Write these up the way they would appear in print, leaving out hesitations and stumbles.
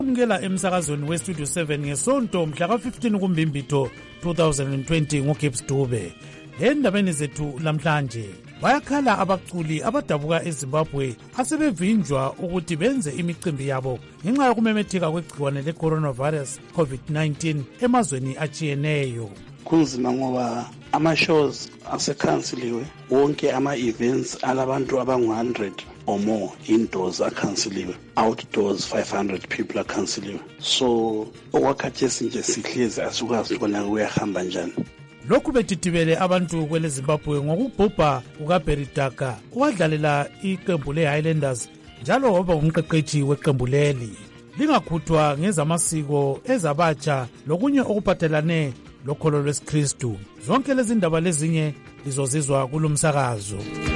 Umkela emsakazweni weStudio 7 ngesonto mhla ka-15 kuMbimbitho 2020 nguGibbs Dube. Endabeni zethu lamhlanje bayakhala abaculi abadabuka eZimbabwe asebevinjwa ukuthi benze imicimbi yabo ngenxa yokumemetheka kwegciwane le-coronavirus COVID-19 emazweni atshiyeneyo. Kunzima ngoba ama-shows asekhanseliwe, wonke ama-events alabantu abangu-100 or more indoors akhanseliwe, outdoors 500 people akhanseliwe. So okwakhathesi nje sihlezi asukwazi khona kuyahamba njani. Lokhu betitibele abantu kwele Zimbabwe ngokubhubha kukaBeridaka owadlalela iqembu le-Highlanders njalo waba umqeqeshi weqembu leli. Lingakhuthwa ngezamasiko ezabatsha lokunye okuphathelane lokholo lwesikristu. Zonke lezi ndaba lezinye lizozizwa kulumsakazo.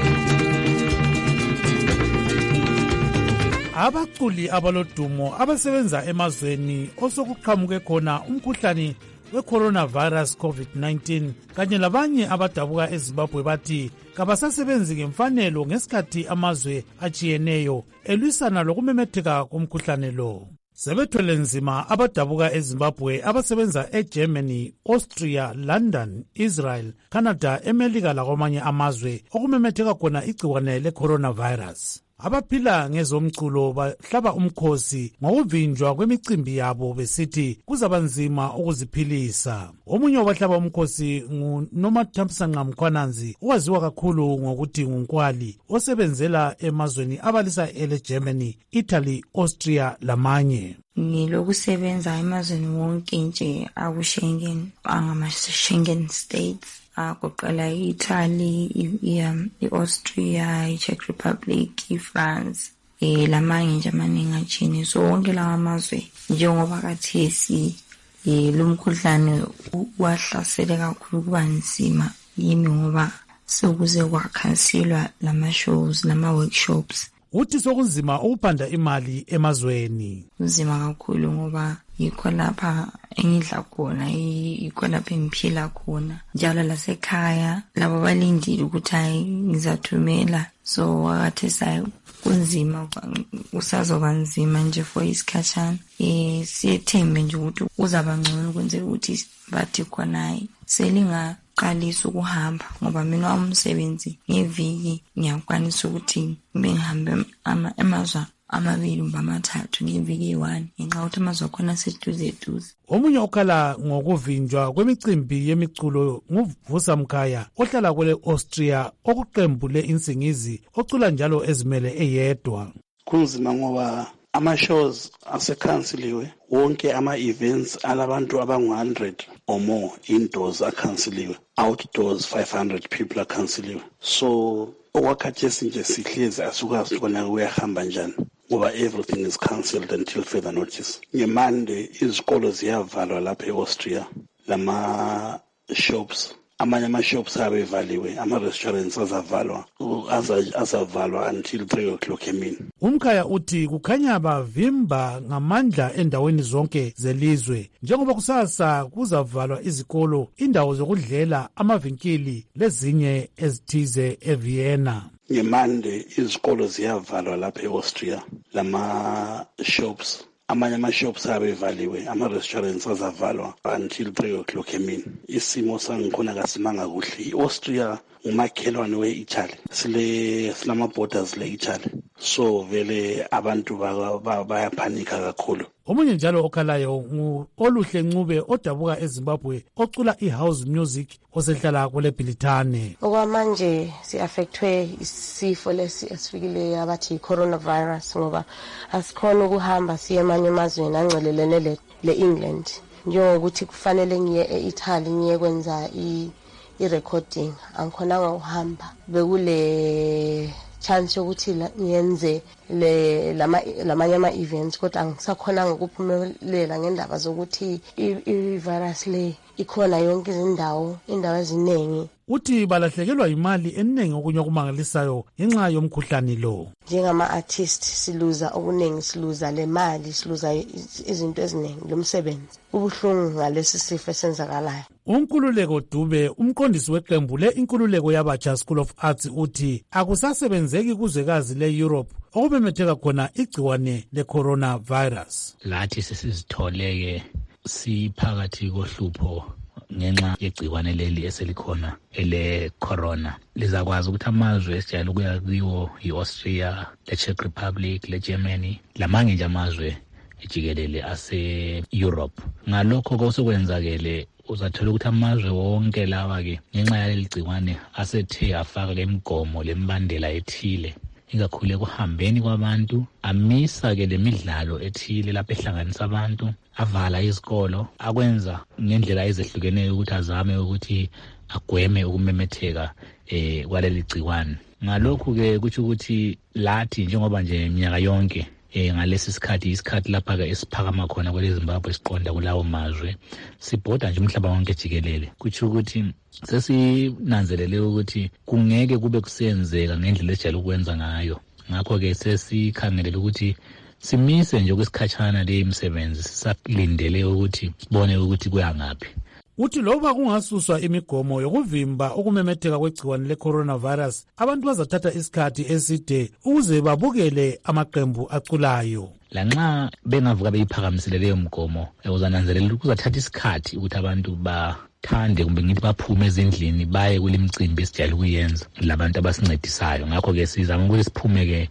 Abaculi abalodumo abasebenza emazweni osokuqhamuke khona umkhuhlane we-coronavirus COVID-19 kanye labanye abadabuka eZimbabwe bathi kabasasebenzi ngemfanelo ngesikhathi amazwe atshiyeneyo elwisana lokumemetheka komkhuhlane lo. Sebethwele nzima abadabuka eZimbabwe abasebenza eGermany, Austria, London, Israel, Canada, eMelika lakwamanye amazwe okumemetheka khona igciwane le-coronavirus. Abaphila ngezomculo bahlaba umkhosi ngokuvinjwa kwemicimbi yabo besithi kuzabanzima ukuziphilisa. Omunye wabahlaba umkhosi nguNomathamsanqa Mkhwananzi owaziwa kakhulu ngokuthi nguNkwali osebenzela emazweni abalisa ele-Germany, Italy, Austria lamanye. Ngilokusebenza emazweni wonke nje aku-Schengen, angama-Schengen states. Kuqala i-Italy, i-Austria, i-Czech Republic, i-France, lamanye nje amaningi atshiyene. So wonke lawa amazwe njengoba kathesi lo mkhuhlane wahlasele kakhulu kuba nzima yimi ngoba sekuze kwakhanselwa lama-shows lama-workshops. Uthi sokunzima ukuphanda imali emazweni. Kunzima kakhulu ngoba yikho lapha engidla khona, yikho lapha engiphila khona. Njalo lasekhaya labo balindile ukuthi hayi ngizathumela. So wakathesa kunzima, usazoba nzima nje for isikhatshana. Siyethembe nje ukuthi uzaba ngcono kwenzela ukuthi bathi khona hayi selingaqalisa ukuhamba ngoba mina umsebenzi ngeviki ngiyakwanisa ukuthi ngihambe amazwe amabili mba amathathu ngeviki 1 ngenxa ukuthi amazwe khona seduze. Omunye okhala ngokuvinjwa kwemicimbi yemiculo nguVusa Mkhaya ohlala kwele Austria okuqembu le-Insingizi ocula njalo ezimele eyedwa. Kunzima ngoba ama-shows asekhanseliwe, wonke ama-events alabantu abangu-100 or more indoors akhanseliwe, outdoors 500 people akhanseliwe. So okwakhathesi nje sihlezi asukwazi khona kuyahamba njani ngoba everything is cancelled until further notice. Ngemande izikolo ziyavalwa lapha e-Austria, lama-shops amanye ama-shops abevaliwe, ama-restaurants azavalwa until 3 o'clock emini. Umkhaya uthi kukhanya bavimba ngamandla endaweni zonke zelizwe njengoba kusasa kuzavalwa izikolo, indawo zokudlela, amavinkili lezinye ezithize eVienna. Ngemande izikolo ziyavalwa lapha e-Austria, lama-shops amanye ama-shops abevaliwe, ama-restaurants azavalwa until 3 o'clock emini. Isimo sangikhona kasimanga kuhle. I-Austria ngumakhelwane we-Italy, silama-borders le-Italy, so vele abantu bayaphanika kakhulu. Omunye njalo okhalayo ngu-Oluhle Ncube odabuka eZimbabwe ocula i-house music osehlala kwele Bhilithane. Okwamanje si-affectwe isifo lesi esifikileyo abathi coronavirus ngoba asikhona ukuhamba siye emanye emazweni angcelelene le-England, njengokuthi kufanele ngiye e-Italy ngiye kwenza i-recording, angikhonanga ukuhamba. Bekule chance yokuthi ngiyenze lamanye ama-events kodwa angisakhonanga ukuphumelela ngendaba zokuthi i-virus le ikhona yonke indawo eziningi. uthi balahlekelwa imali eningi okunye okumangalisayo ngenxa yomkhuhlane lo. Njengama-artist siluza okuningi, siluza le mali, siluza izinto eziningi, lo msebenzi ubuhlungu ngalesi sifo esenzakalayo. uNkululeko Dube, umqondisi weqembu le-Inkululeko yabatsha School of Arts, uthi akusasebenzeki kuzwekazi le-Europe okubemetheka khona igciwane le-coronavirus. Lathi sesizitholeke siphakathi kohlupho ngenxa yegciwane leli eselikhona ele-corona. Lizakwazi ukuthi amazwe esijayele ukuya kiwo yi-Austria, le-Czech Republic, le-Germany, lamanye nje amazwe ejikelele ase-Europe. Ngalokho kosekwenzakele uzathola ukuthi amazwe wonke lawa-ke ngenxa yaleli gciwane asethe afaka lemigomo lembandela ethile, ikakhulu ekuhambeni kwabantu, amisa-ke lemidlalo ethile lapho ehlanganisa abantu, avala izikolo, akwenza ngendlela ezehlukeneyo ukuthi azame ukuthi agweme ukumemetheka kwaleli gciwane. Ngalokhu-ke kutsho ukuthi lathi njengoba nje minyaka yonke ngalesi sikhathi isikhathi lapha-ke esiphakama khona kweleZimbabwe siqonda kulawo mazwe, sibhoda nje umhlaba wonke jikelele. Kutsho ukuthi sesinanzelele ukuthi kungeke kube kusenzeka ngendlela esijayele ukwenza ngayo. Ngakho-ke sesikhangelele ukuthi simise nje kwesikhatshana le imisebenzi, sisalindele ukuthi sibone ukuthi kuyangaphi. Uthi loba kungasuswa imigomo yokuvimba ukumemetheka kwegciwane le-coronavirus, abantu bazathatha isikhathi eside ukuze babukele amaqembu aculayo. Lanxa bengavuka beyiphakamisele leyo mgomo, uzananzelela ukuthi kuzathatha isikhathi ukuthi abantu bathande kumbe ngithi baphume ezindlini baye kule micimbi esijayele ukuyenza labantu abasincedisayo. Ngakho-ke sizama ukuthi siphume-ke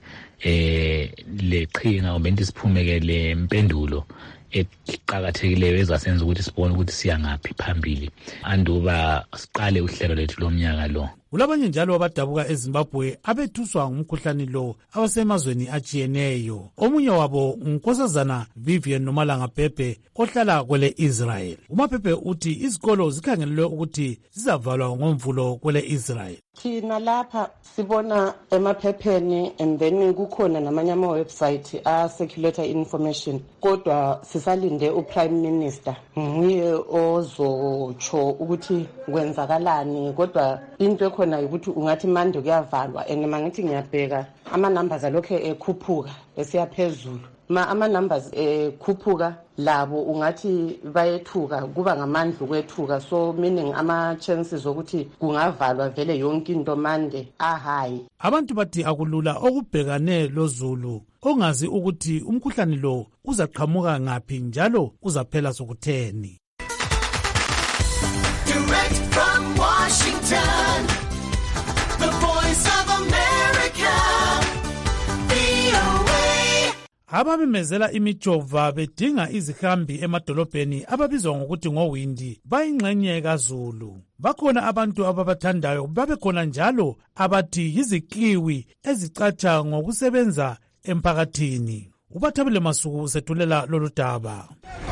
leqhinga kumbe ngithi siphume-ke le mpendulo eqakathekileyo ezasenza ukuthi sibone ukuthi siya ngaphi phambili anduba siqale uhlelo lethu lomnyaka lo. Kulabanye njalo abadabuka eZimbabwe abethuswa ngumkhuhlane lo abasemazweni ajiyeneyo. Omunye wabo uNkosazana Vivian Nomalanga Pepe ohlala kwele Israel. uMapepe uthi izikolo zikhangelelwe ukuthi zizavalwa ngomvulo kwele Israel. Thina lapha sibona emaphepheni and then kukhona namanye ama-website a-circulate information, kodwa sisalinde uPrime Minister nguye ozotsho ukuthi kwenzakalani. Kodwa into ekhona ukuthi ungathi manje kuyavalwa, and mangithi ngiyabheka ama-numbers alokhu ekhuphuka esiya phezulu. Ama-numbers ekhuphuka labo ungathi bayethuka, kuba ngamandla ukwethuka, so meaning ama-chances ukuthi kungavalwa vele yonke into mande ahayi. Abantu bathi akulula okubhekane lozulu ongazi ukuthi umkhuhlane lo uzaqhamuka ngaphi njalo uzaphela sokutheni. Direct from Washington, the Voice of America, VOA. Abamemezela imijova bedinga izihambi emadolobheni ababizwa ngokuthi ngowindi bayingxenye kaZulu. Bakhona abantu ababathandayo, babekhona njalo abathi yizikiwi ezicatsha ngokusebenza emphakathini. uBathabile Masuku sethulela lolu daba.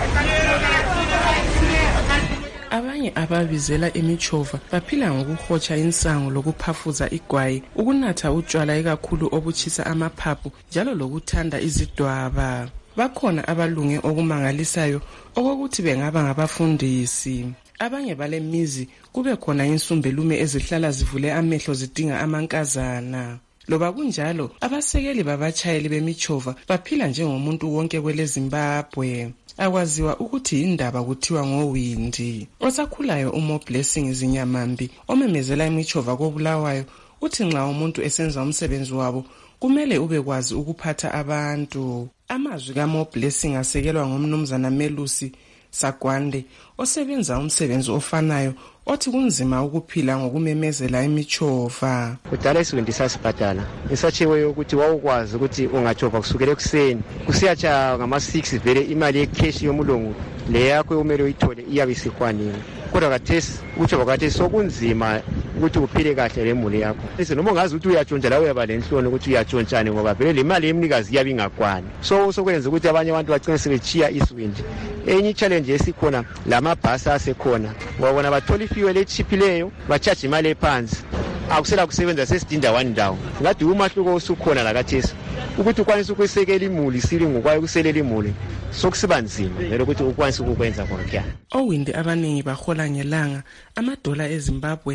Abanye ababizela imijova baphila ngokuhotsha insango lokuphafuza igwayi, ukunatha utshwala ikakhulu obuchisa amaphaphu njalo lokuthanda izidwaba. Bakhona abalunge okumangalisayo okokuthi bengaba ngabafundisi. Abanye balemizi kube khona insumbelume ezihlala zivule amehlo zidinga amankazana. Loba kunjalo, abasekeli babatshayeli bemijova baphila njengomuntu wonke kwele Zimbabwe. Akwaziwa ukuthi indaba kuthiwa ngowindi. Osakhulayo uMo Blessing Zinyamambi omemezela imijova koBulawayo uthi nxa umuntu esenza umsebenzi wabo kumele ubekwazi ukuphatha abantu. Amazwi kaMo Blessing asekelwa ngomnumzana Melusi Sagwande osebenza umsebenzi ofanayo othi kunzima ukuphila ngokumemezela imijova. Kudala isibindi sasibhadala esatshiweyo ukuthi wawukwazi ukuthi ungajova kusukela ekuseni kusiyatsha ngama-6 vele imali yecash yomulungu le yakho umele uyithole iyabe isikwaniwe. Kodwa kathesi ukujova kathesi sokunzima ukuthi uphile kahle lemuli yakho. Lise noma ungazi ukuthi uyatshontsha la uyaba lenhloni ukuthi uyatshontshane ngoba vele le mali yemnikazi iyabe ingakwani. Sokwenza ukuthi abanye abantu bagcine sebechiya isibindi. Enye challenge esikhona lamabhasi asekhona. Wabona bathola ifuel echiphileyo bachaje imali ephansi. Akusela kusebenza sesidinda one ndawo. Ngathi umahluko usukhona la kathesi. ukuthi ukwanisa ukuyisekela imuli sili ngokwayo ukuselela imuli sokusiba nzima vele ukuthi ukwanisa ukukwenza konke. Owindi abaningi bahola ngelanga amadola eZimbabwe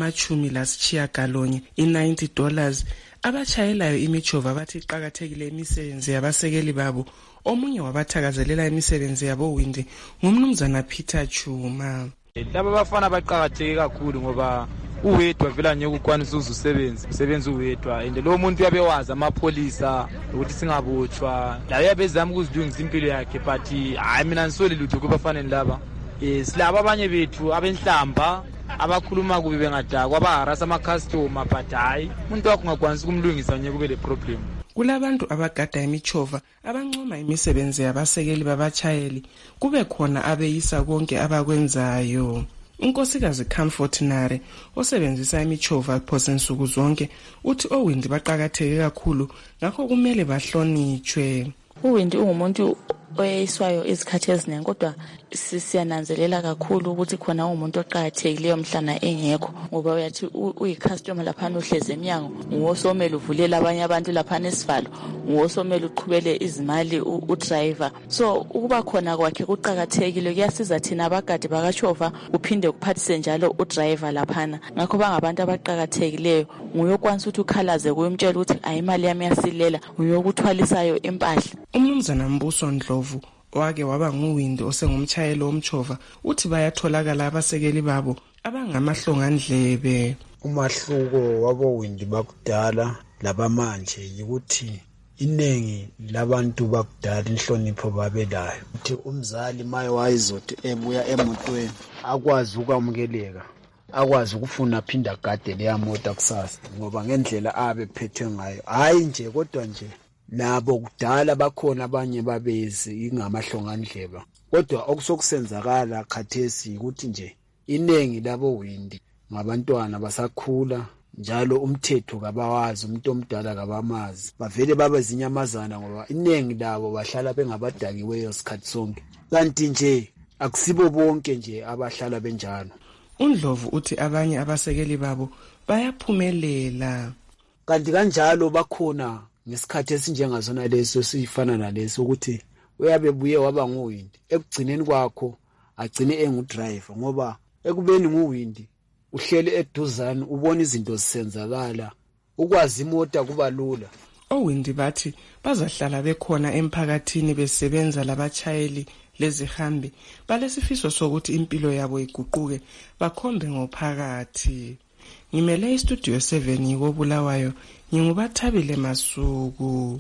angama-10 $90. Abachayelayo imichova bathi iqakathekile imisebenzi yabasekeli babo. Omunye wabathakazelela imisebenzi yabo Windi ngumnumzana Peter Chuma. Laba bafana baqakatheke kakhulu ngoba uwedwa vela ngeke ukwanisa usebenza uwedwa and lo muntu uyabewazi amapholisa ukuthi singabotshwa la uyabezama ukuzilungisa impilo yakhe but hayi mina ngisole lutho kubafanele laba. Silaba abanye bethu abenhlamba abakhuluma kubi bengadakwa abaharasa ama-customer but hayi umuntu wakho ungakwanisa ukumlungisa ngeke kube le problem. Kulabantu abagada imichova abancoma imisebenzi yabasekeli babachayeli kube khona abeyisa konke abakwenzayo. Unkosikazi Comfort Nare osebenzisa imichova phose nsuku zonke uthi Owindi baqakatheke kakhulu ngakho kumele bahlonitshwe. uWindi ungumuntu oyiswayo izikhathi eziningi kodwa siyananzelela kakhulu ukuthi khona umuntu oqhakathekileyo mhlana engekho ngoba uyathi uyicustomer lapha uhleze eminyango ngosomela uvulela abanye abantu lapha esivalo ngosomela uqhubele izimali udriver so ukuba khona kwakhe kuqhakathekile kuyasiza thina abagadi bakachova uphinde kuphathise njalo udriver laphana ngakho bangabantu abaqhakathekileyo nguyokwanisa ukuthi ukhalaze kuyimtshela ukuthi ayimali yami yasilela uyokuthwalisayo impahla. Umnumzana Mbuso Ndlovu wake waba nguWindi osengumchayeli womchova uthi bayatholakala abasekeli babo abangamahlongandlebe. Umahluko waboWindi bakudala labamanje ukuthi inengi labantu bakudala inhlonipho babelayo ukuthi umzali maye wayizothi ebuya emotweni akwazi ukwamukeleka akwazi ukufuna phinda gade leya moto kusasa ngoba ngendlela abephethwe ngayo hayi nje kodwa nje nabo kudala bakhona abanye babezi ingamahlongandleba kodwa okusokusenzakala khathesi ukuthi nje inengi laboWindi ngabantwana basakhula njalo umthetho kabawazi umuntu omdala kabamazi bavele babe zinyamazana ngoba inengi labo bahlala bengabadakiweyo isikhathi sonke kanti nje akusibo bonke nje abahlala benjalo. uNdlovu uthi abanye abasekeli babo bayaphumelela kanti kanjalo bakhona ngesikhathi esinjengazona leso sifana naleso ukuthi uyabe buye waba nguWindi ekugcineni kwakho agcine engudriver ngoba ekubeni nguWindi uhleli eduzane ubona izinto zisenzakala ukwazi imota kuba lula. oWindi bathi bazahlala bekhona emphakathini besebenza labachayeli lezihambi balesifiso sokuthi impilo yabo iguquke bakhombe ngophakathi. Ngimele istudio 7 ngikobulawayo ngingubathabile Masuku.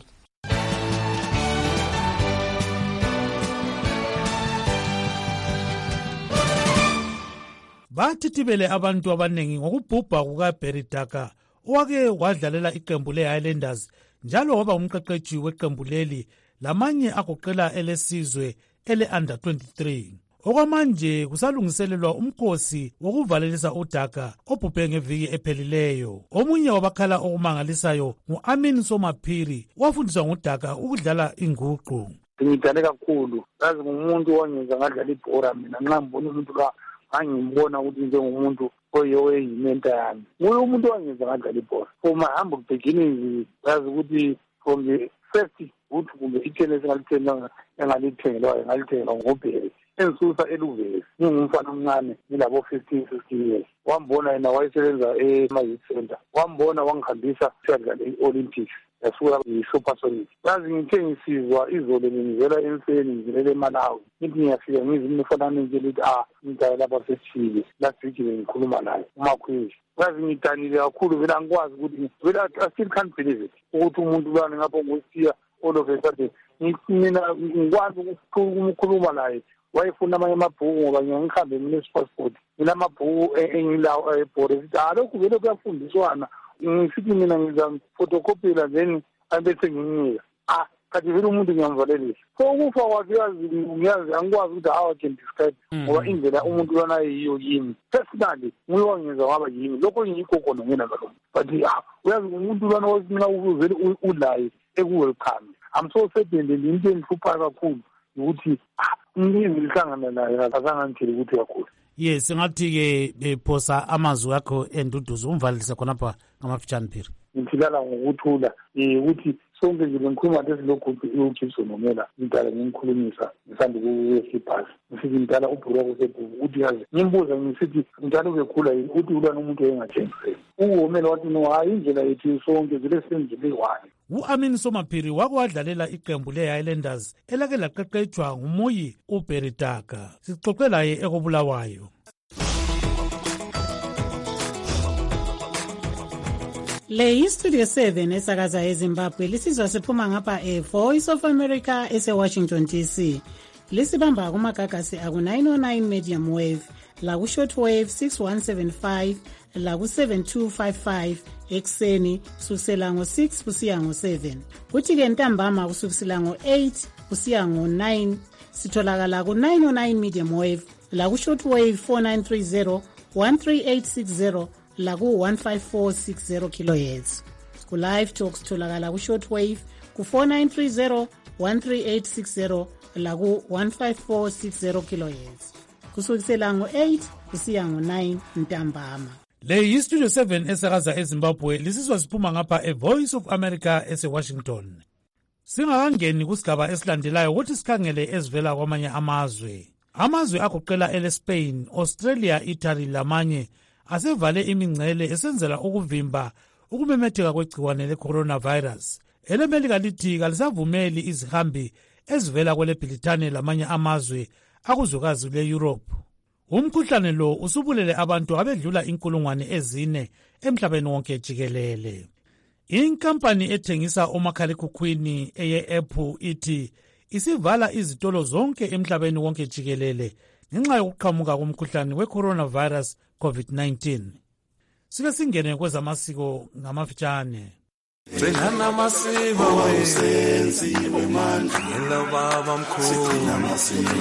Bathithibele abantu abanengi ngokubhubha kukaBerry Daka owake wadlalela iqembu leHighlanders njalo waba umqeqeshi weqembu leli lamanye agoqela elesizwe ele-under 23. Okwamanje kusalungiselelwa umkhosi wokuvalelisa uDaka obhubhe ngeviki ephelileyo. Omunye wabakhala okumangalisayo ngu-Amin Somaphiri wafundiswa nguDaka ukudlala inguqu. Ngidale kakhulu yazi ngumuntu owangenza ngadlala ibhora mina nxa ngibona umuntu la angimbona ukuthi njengomuntu oyimenta yami nguye umuntu owangenza ngadlala ibhora from my humble beginnings yazi ukuthi from the first ukuthi kumbe itennis engalithengelwa ngoBerry engisusa eluvezi ngingumfana omncane ngilabo 15-16 years wambona yena wayesebenza ema-youth center wambona wangihambisa siyadlala i-Olympics yasuka i-Supersonic yazi ngithe ngisizwa izolo ngivela emfeni ngivele eMalawi ngithi ngiyafika ngizwe umfanana ngitshela ukuthi ngidala lapha sesithile last week bengikhuluma naye uMakhwezi yazi ngidanile kakhulu vele angikwazi ukuthi vele I still can't believe it ukuthi umuntu lana ngapho ngosiya all of a sudden mina ngikwazi ukukhuluma naye wayefuna amanye amabhuku ngoba ngihambe mina passport ngilamabhuku engilawo ebhore sithi lokhu vele kuyafundiswana ngisithi mina ngiza photocopyela then abese nginika khathi vele umuntu ngiyamvalelisa so ukufa kwakhe ngiyazi angikwazi ukuthi how I can describe ngoba indlela umuntu lona yiyo yimi personally nguye wangenza waba yimi lokho ngiyikho khona ngena kaloko but uyazi umuntu lona mina uvele ulaye ekuwelcome I'm so certain into engihlupha kakhulu ukuthi ngihlangana naye akazangangitshela ukuthi kakhulu. Yes, ngathi-ke phosa amazwi akho enduduzo umvalise khonapha ngamafitshane Phiri. Ngithilala ngokuthula ukuthi sonke nje bengikhuluma nje lokugubhi uGibson Nomela ngidala ngimkhulumisa ngisanda kuyesibhasi ngisithi ngidala ubhuroko sebhuku uthi yazi ngimbuza ngisithi ngidala ubekhula yini uthi ulwana umuntu engathengiseli uNomela wathi no hayi indlela yethu sonke zile senzile one. U-Amin Somaphiri wakwadlalela iqembu le-Highlanders elake laqeqetshwa ngumuyi uBerry Daka. Sixoxe laye ekobulawayo. Le yiStudio 7 esakaza eZimbabwe lisizwa siphuma ngapha Voice of America ese-Washington DC. Lisibamba kumagagasi aku-909 medium wave, laku-shortwave 6175, laku-7255 ekseni kusukisela ngo-6 kusiya ngo-7. Kuthi-ke ntambama kusukisela ngo-8 kusiya ngo-9 sitholakala ku-909 medium wave, laku-shortwave 4930 13860 laku-15460 kHz. Ku-live talk sitholakala ku-shortwave ku-4930 13860 laku-15460 kHz kusukisela ngo-8 kusiya ngo-9 ntambama. Le yiStudio 7 esakaza eZimbabwe lisizwa siphuma ngapha eVoice of America ese-Washington. Singakangeni kusigaba esilandelayo ukuthi sikhangele ezivela kwamanye amazwe. Amazwe agoqela ele-Spain, Australia, Italy lamanye asevale imingcele esenzela ukuvimba ukumemetheka kwegciwane le-coronavirus. EleMelika lithi kalisavumeli izihambi ezivela kwele-Britane lamanye amazwe akuzwekazi le-Europe. Umkhuhlane lo usubulele abantu abedlula 4,000 emhlabeni wonke jikelele. Inkampani ethengisa omakhalekhukhwini eye-Apple ithi isivala izitolo zonke emhlabeni wonke jikelele ngenxa yokuqhamuka komkhuhlane we-coronavirus COVID-19. Sike singene kwezamasiko ngamafitshane. Sengana masiko wesenziwe manje ngelo baba mkhulu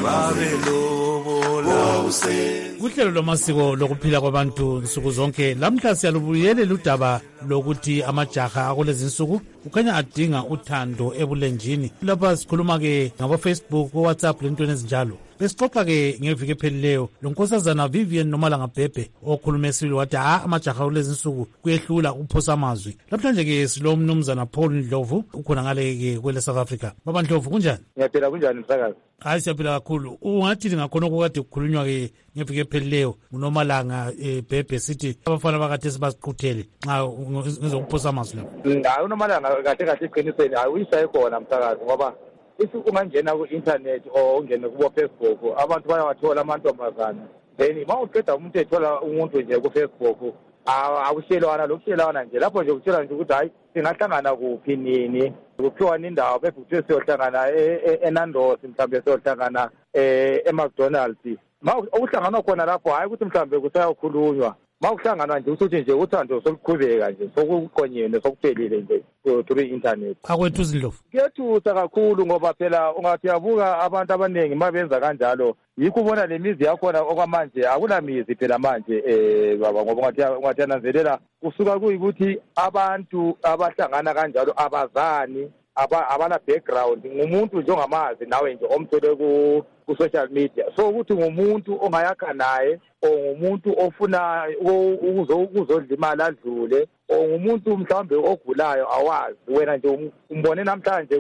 babelobola usenzi. Kuhlelo lwamasiko lokuphila kwabantu nsuku zonke lamhla siyalubuyele udaba lokuthi amajaha akulezi nsuku ukhanya adinga uthando ebulenjini. Lapha sikhuluma ke ngabo Facebook, WhatsApp lentweni ezinjalo. Besixoxa ke ngeviki ephelileyo lo nkosazana Vivian Nomalanga Bhebhe okhulume esile wathi amajaha kulezi nsuku kuyehlula ukuphosa amazwi. Namhlanje ke silo mnumzana Paul Ndlovu ukhona ngale ke kwele South Africa. Baba Ndlovu kunjani? Ngiyaphila kunjani msakazi? Hayi siyaphila kakhulu. Ungathi ngakhona okade kukhulunywa ke ngeviki ephelileyo uNomalanga Bhebhe sithi abafana bakade sibasiquthele nxa ngizokuphosa amazwi lapho. Hayi uNomalanga kahle kahle iqinisweni hayi uyishaye khona msakazi ngoba isi ungangena ku-internet or ungene kubo-Facebook abantu bayawathola amantombazana then ma uqeda umuntu ethola umuntu nje ku-Facebook akushelwana lokushelwana nje lapho nje kutshela nje ukuthi hayi singahlangana kuphi nini kuphiwana indawo bese kuthiwe siyohlangana eNandos mhlawumbe siyohlangana eMcDonald's ma okuhlanganwa khona lapho hayi ukuthi mhlawumbe kusayokhulunywa ma ukuhlangana nje usuthi nje uthando soluqhubeka nje sokuqonyene sokuphelile nje through internet. Akwethu Zindlovu kuyethusa kakhulu ngoba phela ungathi yabuka abantu abaningi mabenza kanjalo yikho ubona lemizi yakhona okwamanje akulamizi phela manje baba ngoba ungathi yananzelela kusuka kuyikuthi abantu abahlangana kanjalo abazani abana background ngumuntu njengamazi nawe nje omthole ku-social media so ukuthi ngumuntu ongayakha naye ngumuntu ofuna ukuzodla imali adlule ngumuntu mhlawumbe ogulayo awazi wena nje umbone namhlanje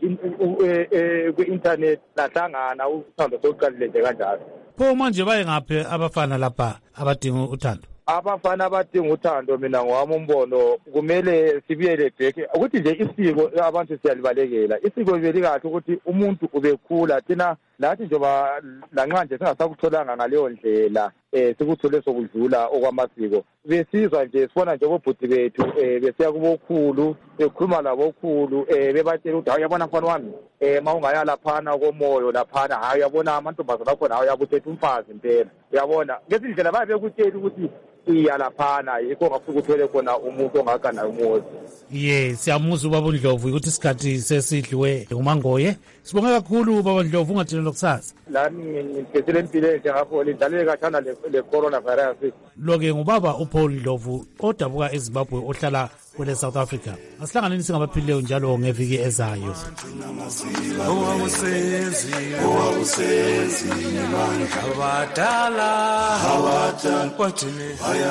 ku-internet lahlangana uthando sokuqalile nje kanjalo. Pho manje baye ngaphi abafana lapha abadinga uthando? Abafana abadinga uthando mina ngowami umbono kumele sibuyele back ukuthi nje isiko abantu siyalibalekela isiko belikahle ukuthi umuntu ubekhula thina nathi njengoba lanxa nje singasakutholanga ngaleyo ndlela sikuthole sokudlula okwamasiko besizwa nje sibona nje obhuti bethu besiya kubokhulu bekhuluma labokhulu bebatshela ukuthi hayi yabona mfana wami ma ungaya laphana komoyo laphana hayi yabona amantombazana akhona hayi yabuthetha umfazi impela uyabona ngesindlela babe bekutshela ukuthi iya laphana yikho ngafika uthole khona umuntu ongakana umuzi. Siyamuzwa ubaba Ndlovu ukuthi isikhathi sesidliwe uMangoye. Sibonga kakhulu baba Ndlovu ungathini lokusasa. Lami ngiphethe impilo nje ngapho lidlaleke kathana le coronavirus. Lo-ke ngubaba uPaul Ndlovu odabuka eZimbabwe ohlala kwele South Africa. Asihlanganeni singabaphilileyo njalo ngeviki ezayo.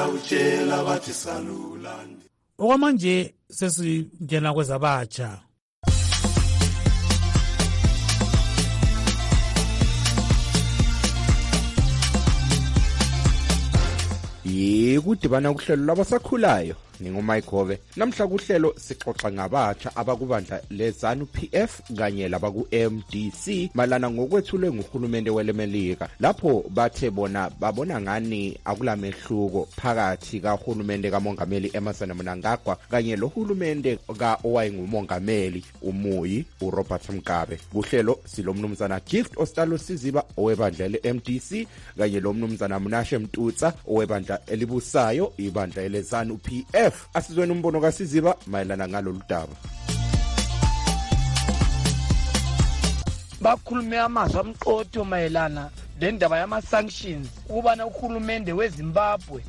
Okwamanje sesingena kwezabatsha. ikudibana kuhlelo labasakhulayo. Ngingumike Hove. Namhla kuhlelo sixoxa ngabatsha abakubandla leZANU PF kanye labaku MDC malana ngokwethulwe nguhulumende welemelika. Lapho bathe bona babona ngani akulamehluko phakathi kahulumende kamongameli Emmerson Mnangagwa kanye lohulumende owayengumongameli uMuyi uRobert Mugabe. Kuhlelo silomnumzana Gift Ostalo Siziba owebandla leMDC kanye lomnumzana Mnashe Mtutsa owebandla elibusayo ibandla leZANU PF. Asizweni umbono kaSiziba mayelana ngalolu daba. Bakhulume amazwi amqotho mayelana lendaba yama sanctions ukubana uhulumende weZimbabwe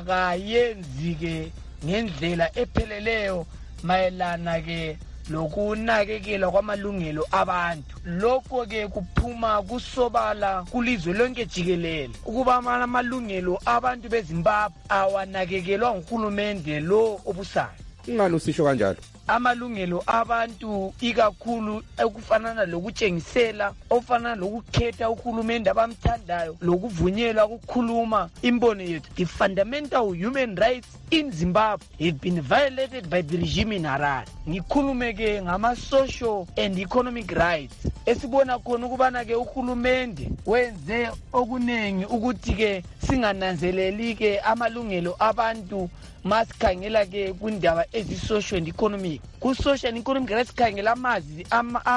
akayenzi ke ngendlela epheleleyo mayelana ke lokunakekela kwamalungelo abantu. Lokho ke kuphuma kusobala kulizwe lonke jikelele ukuba amalungelo abantu beZimbabwe awanakekelwa nguhulumende lo obusayo. Ngani usisho kanjalo? Amalungelo abantu ikakhulu ekufanana lokutshengisela ofana lokukhetha uhulumende abamthandayo lokuvunyelwa ukukhuluma imbono yethu. The fundamental human rights in Zimbabwe have been violated by the regime in Harare. Ngikhulume ke ngama social and economic rights. Esibona khona ukubana ke uhulumende wenze okunengi ukuthi ke singananzeleli ke amalungelo abantu masikhangela ke kundaba ezi-social and economic. Ku-social and economic rights sikhangela amazwi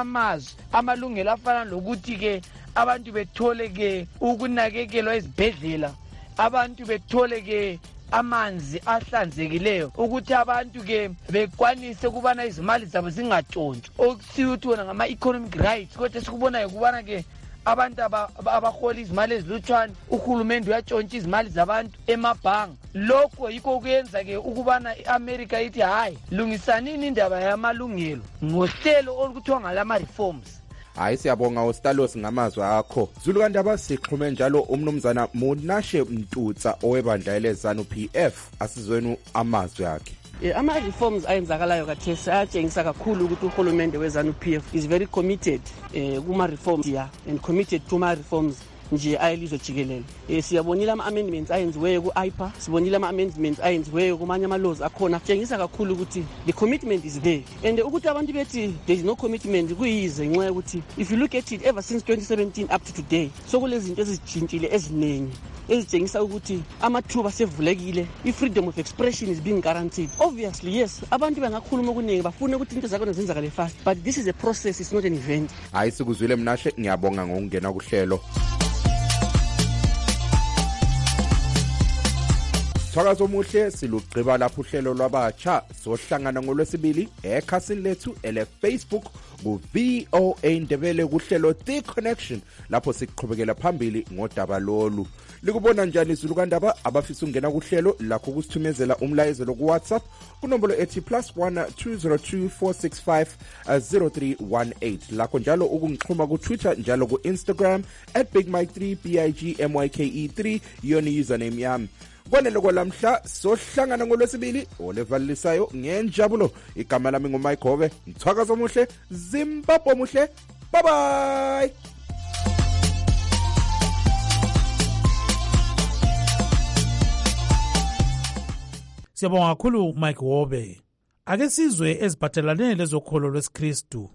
amalungelo afana lokuthi ke abantu bethole ke ukunakekelwa ezibhedlela, abantu bethole ke amanzi ahlanzekileyo, ukuthi abantu ke bekwanise kubana izimali zabo zingatshontshwa. Okusithi wona ngama-economic rights kodwa sikubonayo kubana ke abantu abahola izimali ezilutshwane uhulumende uyatshontsha izimali zabantu emabhanga. Lokho yikho kuyenza ke ukubana iAmerica ithi hayi lungisanini indaba yamalungelo ngohlelo olukuthiwa ngalama reforms. Hayi siyabonga uStalos ngamazwi akho. Zulu kandaba sixhume njalo umnumzana Mnashe Mtutsa owebandla leZANU PF asizweni amazwi akhe. Ama-reforms ayenzakalayo kathesi ayatshengisa kakhulu ukuthi uhulumende weZANU PF is very committed kuma-reforms and committed to ma-reforms nje ayelizwe jikelele. Siyabonile ama-amendments ayenziweyo ku-IPA, sibonile ama-amendments ayenziweyo kumanye ama-laws akhona. Tshengisa kakhulu ukuthi the commitment is there. And ukuthi abantu bethi there is no commitment kuyize nxa ukuthi if you look at it ever since 2017 up to today, so kulezinto ezijintshile ezinengi ezitshengisa ukuthi amathuba sevulekile, i-freedom of expression is being guaranteed. Obviously yes, abantu bangakhuluma okuningi bafune ukuthi into zakhona zenzakale fast, but this is a process, it's not an event. Hayi sikuzwile Mnashe, ngiyabonga ngokungena kuhlelo. Thakazo omuhle silugqiba lapho uhlelo lwabatsha sohlangana ngolwesibili ekhasini lethu ele-Facebook ku-VOA Ndebele kuhlelo The Connection lapho siqhubekela phambili ngodaba lolu. Likubona njani Zulu kandaba abafisa ungena kuhlelo lakho kusithumezela umlayezelo ku WhatsApp kunombolo ethi +1 202 465 0318 lakho njalo ukungixhuma ku Twitter njalo ku Instagram @BigMike3 BIGMYKE3 yona username yami. Kwanele kwalamhla sohlangana ngolwesibili olevalisayo ngenjabulo. Igama lami nguMike Hove. Mthwakazo omuhle, Zimbabwe omuhle. Bye bye. Siyabonga kakhulu Mike Hove. Ake sizwe eziphathelane lezokholo lwesiKristu.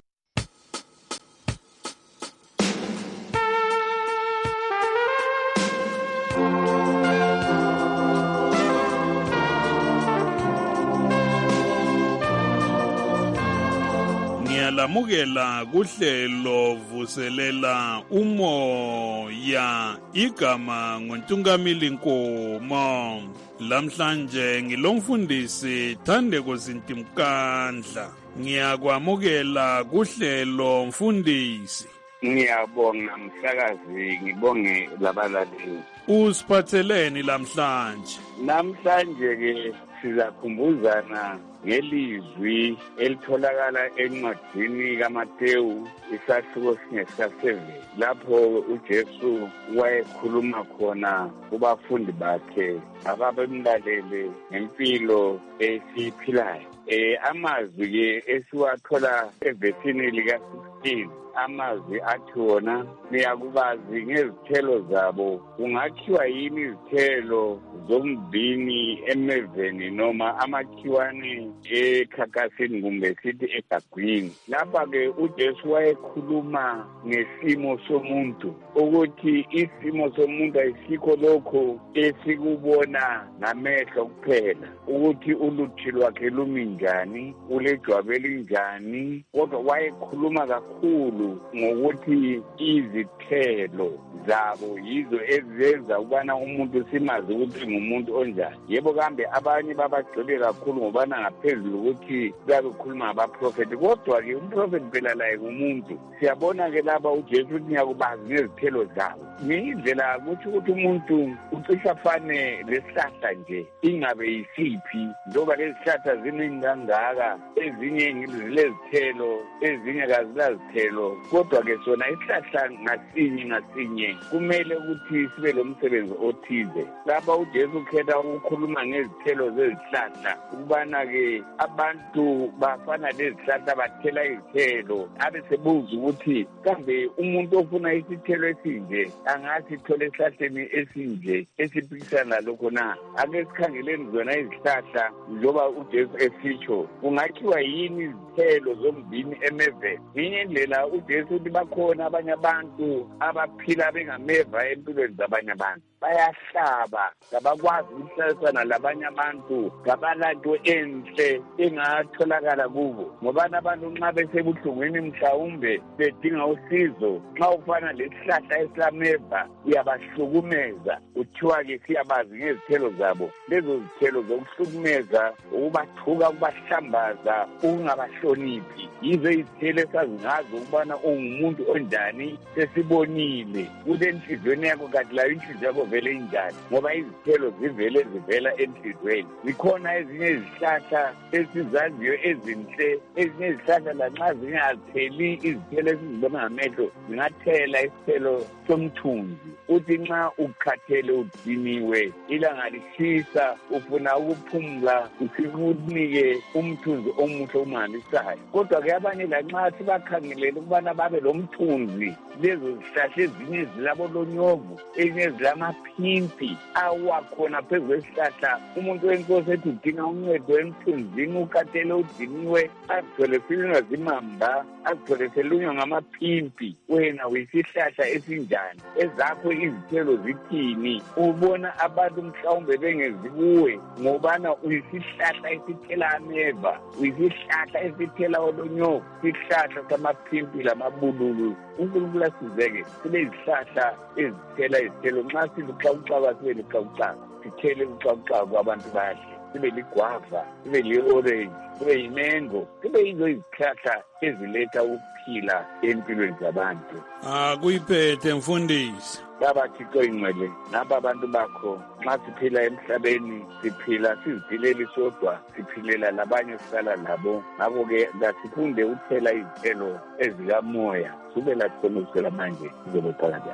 Lamukela kuhlelo vuselela umoya igama ngoNtungamili Nkomo. Lamhlanje ngilomfundisi Thandeko Zintimkandla. Ngiyakwamukela kuhlelo mfundisi. Ngiyabonga mhlakazi, ngibonge labalaleli. Usiphatheleni lamhlanje? Namhlanje ke sizakhumbuzana ngelizwi elitholakala encwadini kaMateyu isahluko singesika-7 lapho uJesu wayekhuluma khona kubafundi bakhe ababemlalele ngempilo esiyiphilayo. Amazwi ke esiwathola evesini lika-16 amazwi athi wona niyakubazi ngezithelo zabo. Kungakhiwa yini izithelo zombini emeveni noma amakhiwane ekhakasini kumbe sithi egagwini? Lapha-ke uJesu wayekhuluma ngesimo somuntu, ukuthi isimo somuntu ayisikho lokho esikubona ngamehlo kuphela, ukuthi uluthi lwakhe lumi njani, ulejwabu elinjani, kodwa wayekhuluma kakhulu ngokuthi izithelo zabo yizo ezenza ukubana umuntu simazi ukuthi ngumuntu onjani. Yebo, kambe abanye babagcwele kakhulu ngobana ngaphezulu ukuthi babekhuluma ngabaprofethi, kodwa-ke umprofethi phela laye ngumuntu. Siyabona-ke lapha uJesu uthi ngiyakubazi ngezithelo zabo. Ngiyindlela kutsho ukuthi umuntu ucisha fane lesihlahla nje, ingabe yisiphi, njengoba lezi hlahla zinengangaka, ezinye zilezithelo, ezinye kazilazithelo, kodwa-ke sona isihlahla ngasinye kumele ukuthi sibe lomsebenzi othize. Lapha uJesu ukhetha ukukhuluma ngezithelo zezihlahla, ukubana-ke abantu bafana lezihlahla bathela izithelo, abe sebuza ukuthi kambe umuntu ofuna isithelo esinje angasithole esihlahleni esinje esiphikisana lalokho na? Ake sikhangeleni zona izihlahla njengoba uJesu esitsho, kungakhiwa yini izithelo zombini emeveni? Ngenye indlela uJesu uthi bakhona abanye abantu abaphila bengameva empilweni zabanye abantu, bayahlaba, kabakwazi ukuhlalisana labanye abantu, kabalanto enhle engatholakala kubo. Ngobana abantu nxa besebuhlungwini mhlawumbe bedinga usizo, nxa ufana lesihlahla esilameva uyabahlukumeza, kuthiwa-ke siyabazi ngezithelo zabo. Lezo zithelo zokuhlukumeza, ukubathuka, ukubahlambaza, ukungabahloniphi, yizo izithelo esazingazo ukubana ungumuntu onjani. Sesibonile kule enhliziyweni yakho, kanti layo inhliziyo yakho vele injani, ngoba izithelo zivela enhliziyweni. Zikhona ezinye izihlahla esizaziyo ezinhle, ezinye izihlahla lanxa zingatheli izithelo esizibona ngamehlo, zingathela isithelo somthunzi. Uthi nxa ukhathele udiniwe, ilanga lishisa, ufuna ukuphumula, usikunike umthunzi omuhle omangalisayo. Kodwa-ke abanye lanxa sibakhangelele ukubana babe lomthunzi, lezo zihlahla ezinye zilabolonyovu, ezinye zilamaphimpi awakhona phezu kwesihlahla. Umuntu wenkosi ethi udinga uncedo emthunzini, ukhathele udiniwe, azithole silunywa zimamba, azithole selunywa ngamaphimpi. Wena uyisihlahla esinjani? Ezakho izithelo zithini? Ubona abantu mhlawumbe bengezi kuwe ngobana uyisihlahla esithela ameva, uyisihlahla esithela olonyovu, isihlahla samaphimpi lamabululu. uNkulunkulu asizeke sibe izihlahla ezithela izithelo. Nxa siluxakuxaka sibe luxakuxaka, sithele uxakuxaka kwabantu bahle, sibe ligwava, sibe li-orange, sibe yimengo, sibe yizo izihlahla eziletha ukuphila empilweni zabantu. Kuyiphethe mfundisi. Baba Thixo ingcwele, naba abantu bakho, nxa siphila emhlabeni siphila siziphileli sodwa, siphilela labanye sihlala labo. Ngakho-ke kasifunde ukuthela izithelo ezikamoya, sube lathi khona ukusela manje sizobe phakathi.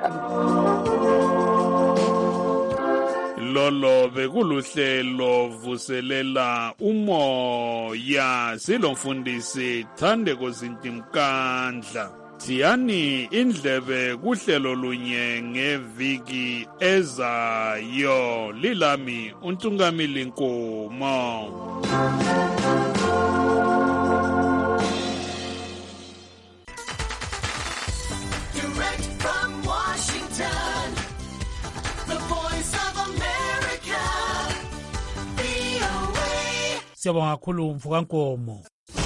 Lolo bekuluhlelo vuselela umoya, silomfundisi Thandeko Zintimkandla. Siyani indlebe kuhlelo lunye ngeviki ezayo. Lilami uNtungamili Nkomo. Direct from Washington, the voice of America, VOA. Siyabonga kakhulu Mvuka Nkomo.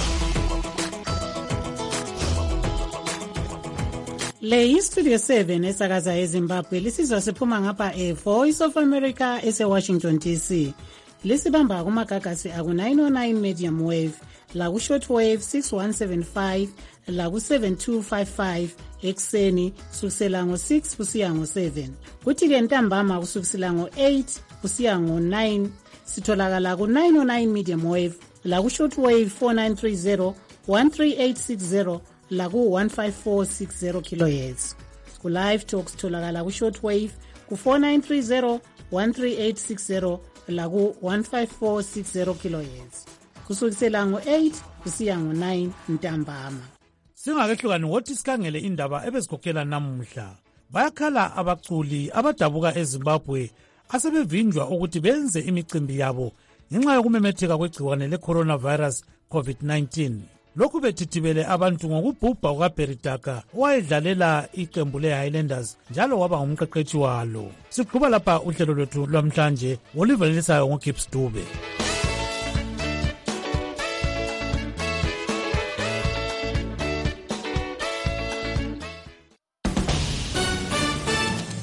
Le iStudio 7 esakaza eZimbabwe lisizwa siphuma ngapha Voice of America ese-Washington DC. Lisibamba kumagagasi aku-909 medium wave, laku-short wave 6175, laku-7255 ekuseni kusukisela ngo-6 kusiya ngo-7. Kuthi-ke ntambama kusukisela ngo-8 kusiya ngo-9 sitholakala ku-909 medium wave, laku-short wave 4930, 13860, laku-15460 kHz. Ku-live talk sitholakala ku-short wave ku-4930, 13860, laku-15460 kHz kusukisela ngo-8 kusiya ngo-9 ntambama. Singakehlukani wothi sikhangele indaba ebezikhokhela namuhla. Bayakhala abaculi abadabuka eZimbabwe asebevinjwa ukuthi benze imicimbi yabo ngenxa yokumemetheka kwegciwane le-coronavirus COVID-19. Lokhu bethithibele abantu ngokubhubha kukaBerry Daka owayedlalela iqembu le-Highlanders njalo waba ngumqeqeshi walo. Siqhuba lapha uhlelo lwethu lwamhlanje, Oliver Lisayo ngoGibbs Dube.